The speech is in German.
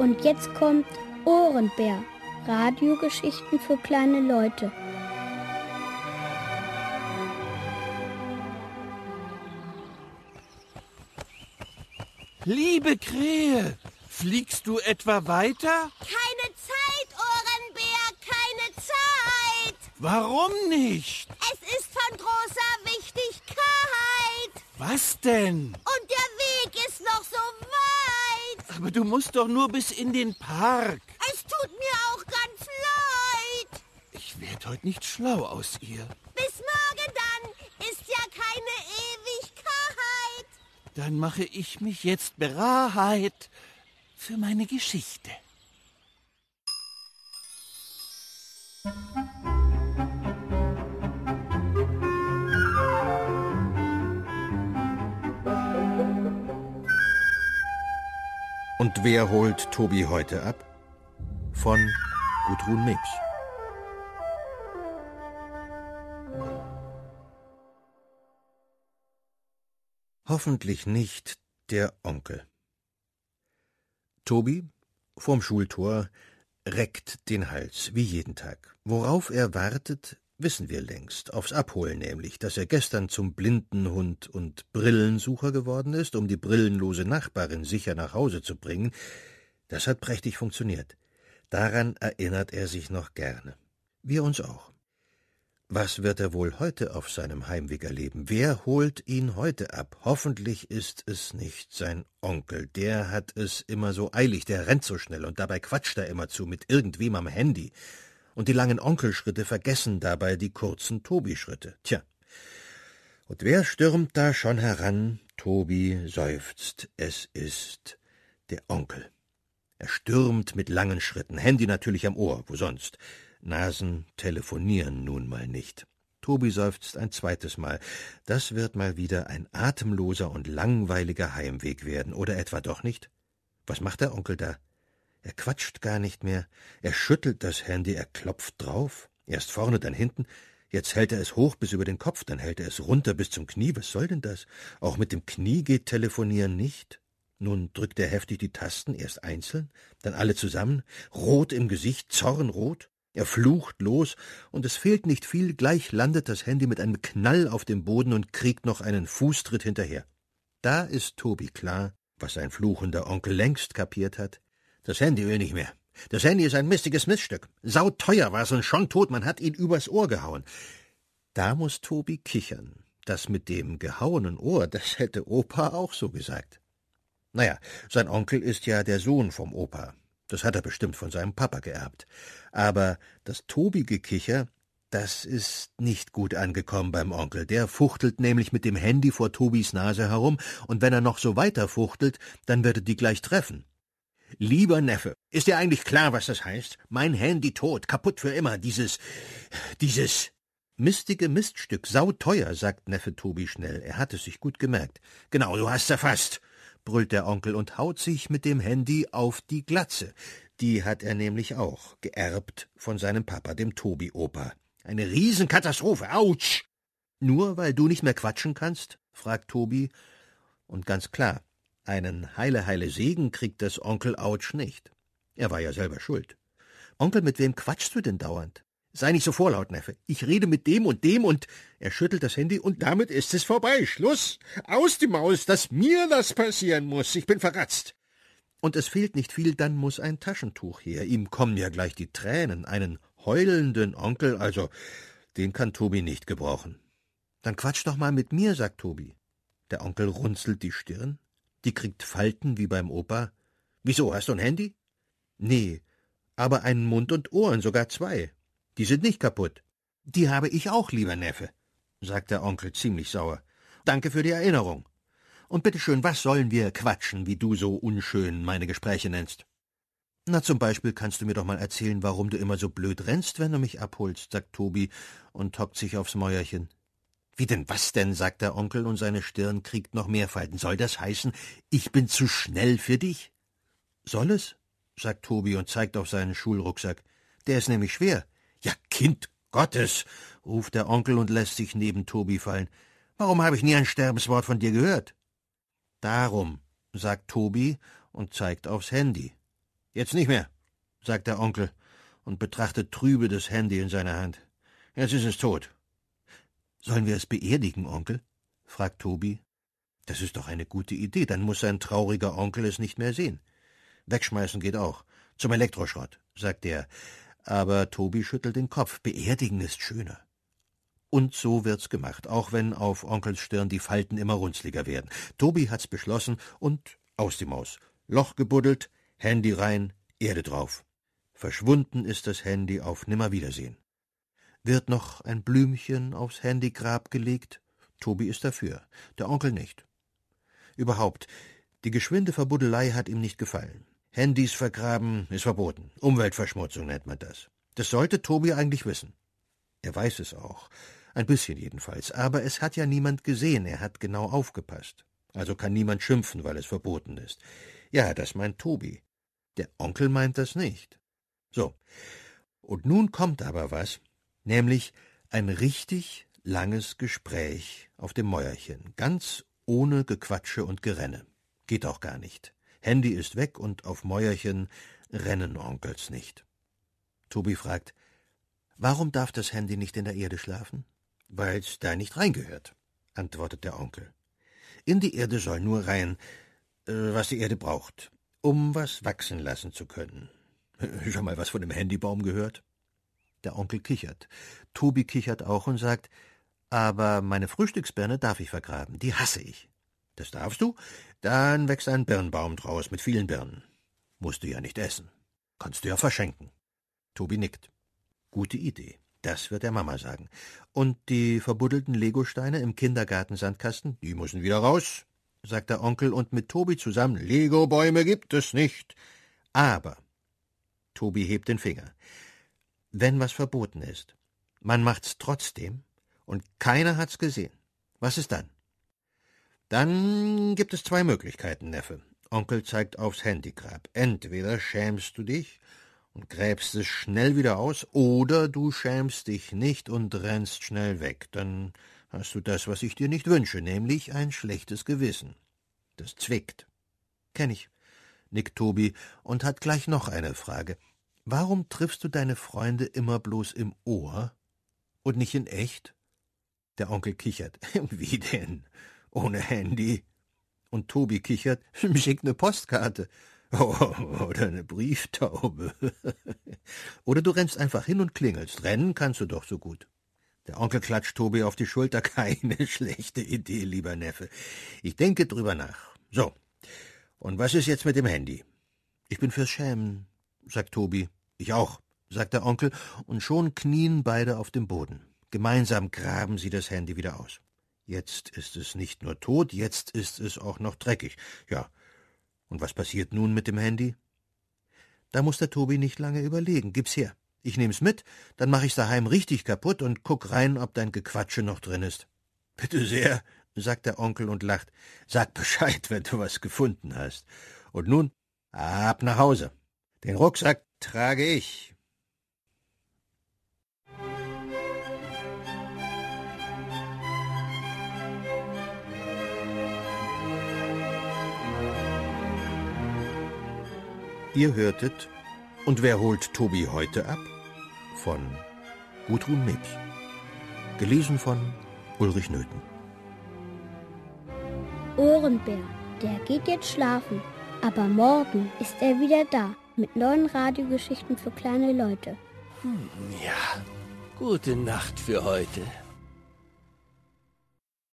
Und jetzt kommt Ohrenbär. Radiogeschichten für kleine Leute. Liebe Krähe, fliegst du etwa weiter? Keine Zeit, Ohrenbär, keine Zeit! Warum nicht? Es ist von großer Wichtigkeit. Was denn? Und der Weg ist noch so weit. Aber du musst doch nur bis in den Park. Es tut mir auch ganz leid. Ich werd heute nicht schlau aus ihr. Bis morgen dann, ist ja keine Ewigkeit. Dann mache ich mich jetzt bereit für meine Geschichte. Und wer holt Tobi heute ab? Von Gudrun Mebs. Hoffentlich nicht der Onkel. Tobi, vorm Schultor, reckt den Hals, wie jeden Tag. Worauf er wartet, wissen wir längst. Aufs Abholen nämlich, dass er gestern zum Blindenhund und Brillensucher geworden ist, um die brillenlose Nachbarin sicher nach Hause zu bringen. Das hat prächtig funktioniert. Daran erinnert er sich noch gerne. Wir uns auch. Was wird er wohl heute auf seinem Heimweg erleben? Wer holt ihn heute ab? Hoffentlich ist es nicht sein Onkel. Der hat es immer so eilig, der rennt so schnell und dabei quatscht er immerzu mit irgendwem am Handy. Und die langen Onkelschritte vergessen dabei die kurzen Tobi-Schritte. Tja, und wer stürmt da schon heran? Tobi seufzt. Es ist der Onkel. Er stürmt mit langen Schritten, Handy natürlich am Ohr, wo sonst? Nasen telefonieren nun mal nicht. Tobi seufzt ein zweites Mal. Das wird mal wieder ein atemloser und langweiliger Heimweg werden, oder etwa doch nicht? Was macht der Onkel da? Er quatscht gar nicht mehr, er schüttelt das Handy, er klopft drauf, erst vorne, dann hinten, jetzt hält er es hoch bis über den Kopf, dann hält er es runter bis zum Knie, was soll denn das? Auch mit dem Knie geht Telefonieren nicht? Nun drückt er heftig die Tasten, erst einzeln, dann alle zusammen, rot im Gesicht, zornrot. Er flucht los, und es fehlt nicht viel, gleich landet das Handy mit einem Knall auf dem Boden und kriegt noch einen Fußtritt hinterher. Da ist Tobi klar, was sein fluchender Onkel längst kapiert hat. Das Handy will nicht mehr. Das Handy ist ein mistiges Miststück. Sauteuer war's und schon tot, man hat ihn übers Ohr gehauen. Da muß Tobi kichern. Das mit dem gehauenen Ohr, das hätte Opa auch so gesagt. Naja, sein Onkel ist ja der Sohn vom Opa. Das hat er bestimmt von seinem Papa geerbt. Aber das Tobi-Gekicher, das ist nicht gut angekommen beim Onkel. Der fuchtelt nämlich mit dem Handy vor Tobis Nase herum, und wenn er noch so weiter fuchtelt, dann wird er die gleich treffen. »Lieber Neffe, ist dir eigentlich klar, was das heißt? Mein Handy tot, kaputt für immer, dieses mistige Miststück, sauteuer«, sagt Neffe Tobi schnell. Er hat es sich gut gemerkt. »Genau, du hast's erfasst«, brüllt der Onkel und haut sich mit dem Handy auf die Glatze. Die hat er nämlich auch geerbt von seinem Papa, dem Tobi-Opa. Eine Riesenkatastrophe, Autsch! »Nur weil du nicht mehr quatschen kannst?«, fragt Tobi. Und ganz klar, einen heile Segen kriegt das Onkel Autsch nicht. Er war ja selber schuld. »Onkel, mit wem quatschst du denn dauernd?« »Sei nicht so vorlaut, Neffe. Ich rede mit dem und...« Er schüttelt das Handy, und damit ist es vorbei. Schluss. Aus die Maus, dass mir das passieren muss. Ich bin verratzt. Und es fehlt nicht viel, dann muss ein Taschentuch her. Ihm kommen ja gleich die Tränen. Einen heulenden Onkel, also, den kann Tobi nicht gebrauchen. »Dann quatsch doch mal mit mir«, sagt Tobi. Der Onkel runzelt die Stirn. Die kriegt Falten wie beim Opa. »Wieso, hast du ein Handy?« »Nee, aber einen Mund und Ohren, sogar 2. Die sind nicht kaputt.« »Die habe ich auch, lieber Neffe«, sagt der Onkel ziemlich sauer. »Danke für die Erinnerung. Und bitteschön, was sollen wir quatschen, wie du so unschön meine Gespräche nennst?« »Na, zum Beispiel kannst du mir doch mal erzählen, warum du immer so blöd rennst, wenn du mich abholst«, sagt Tobi und hockt sich aufs Mäuerchen. »Wie denn, was denn?«, sagt der Onkel, und seine Stirn kriegt noch mehr Falten. »Soll das heißen, ich bin zu schnell für dich?« »Soll es?«, sagt Tobi und zeigt auf seinen Schulrucksack. »Der ist nämlich schwer.« »Ja, Kind Gottes«, ruft der Onkel und lässt sich neben Tobi fallen. »Warum habe ich nie ein Sterbenswort von dir gehört?« »Darum«, sagt Tobi und zeigt aufs Handy. Jetzt nicht mehr, sagt der Onkel und betrachtet trübe das Handy in seiner Hand. Jetzt ist es tot. Sollen wir es beerdigen, Onkel? Fragt Tobi. Das ist doch eine gute Idee, dann muss sein trauriger Onkel es nicht mehr sehen. Wegschmeißen geht auch. Zum Elektroschrott, sagt er. Aber Tobi schüttelt den Kopf. Beerdigen ist schöner. Und so wird's gemacht, auch wenn auf Onkels Stirn die Falten immer runzliger werden. Tobi hat's beschlossen und aus die Maus. Loch gebuddelt, Handy rein, Erde drauf. Verschwunden ist das Handy auf Nimmerwiedersehen. Wird noch ein Blümchen aufs Handygrab gelegt? Tobi ist dafür, der Onkel nicht. Überhaupt, die geschwinde Verbuddelei hat ihm nicht gefallen. Handys vergraben ist verboten. Umweltverschmutzung nennt man das. Das sollte Tobi eigentlich wissen. Er weiß es auch. Ein bisschen jedenfalls. Aber es hat ja niemand gesehen. Er hat genau aufgepasst. Also kann niemand schimpfen, weil es verboten ist. Ja, das meint Tobi. Der Onkel meint das nicht. So. Und nun kommt aber was, nämlich ein richtig langes Gespräch auf dem Mäuerchen. Ganz ohne Gequatsche und Gerenne. Geht auch gar nicht. Handy ist weg und auf Mäuerchen rennen Onkels nicht. Tobi fragt, warum darf das Handy nicht in der Erde schlafen? Weil's da nicht reingehört, antwortet der Onkel. In die Erde soll nur rein, was die Erde braucht, um was wachsen lassen zu können. Schon mal was von dem Handybaum gehört? Der Onkel kichert. Tobi kichert auch und sagt, aber meine Frühstücksbirne darf ich vergraben, die hasse ich. Das darfst du? Dann wächst ein Birnbaum draus mit vielen Birnen. Musst du ja nicht essen. Kannst du ja verschenken. Tobi nickt. Gute Idee. Das wird der Mama sagen. Und die verbuddelten Legosteine im Kindergartensandkasten, die müssen wieder raus, sagt der Onkel, und mit Tobi zusammen, Legobäume gibt es nicht. Aber, Tobi hebt den Finger, wenn was verboten ist, man macht's trotzdem und keiner hat's gesehen, was ist dann? Dann gibt es zwei Möglichkeiten, Neffe. Onkel zeigt aufs Handygrab. Entweder schämst du dich und gräbst es schnell wieder aus, oder du schämst dich nicht und rennst schnell weg. Dann hast du das, was ich dir nicht wünsche, nämlich ein schlechtes Gewissen. Das zwickt. Kenn ich, nickt Tobi und hat gleich noch eine Frage. Warum triffst du deine Freunde immer bloß im Ohr und nicht in echt? Der Onkel kichert. Wie denn? Ohne Handy? Und Tobi kichert. Schick ne Postkarte. Oder eine Brieftaube. Oder du rennst einfach hin und klingelst. Rennen kannst du doch so gut. Der Onkel klatscht Tobi auf die Schulter. Keine schlechte Idee, lieber Neffe. Ich denke drüber nach. So, und was ist jetzt mit dem Handy? Ich bin fürs Schämen, sagt Tobi. Ich auch, sagt der Onkel, und schon knien beide auf dem Boden. Gemeinsam graben sie das Handy wieder aus. Jetzt ist es nicht nur tot, jetzt ist es auch noch dreckig. Ja, und was passiert nun mit dem Handy? Da muss der Tobi nicht lange überlegen. Gib's her. Ich nehm's mit, dann mach ich's daheim richtig kaputt und guck rein, ob dein Gequatsche noch drin ist. Bitte sehr, sagt der Onkel und lacht. Sag Bescheid, wenn du was gefunden hast. Und nun, ab nach Hause. Den Rucksack trage ich. Ihr hörtet Und wer holt Tobi heute ab? Von Gudrun Mebch. Gelesen von Ulrich Nöthen. Ohrenbär, der geht jetzt schlafen, aber morgen ist er wieder da mit neuen Radiogeschichten für kleine Leute. Ja, gute Nacht für heute.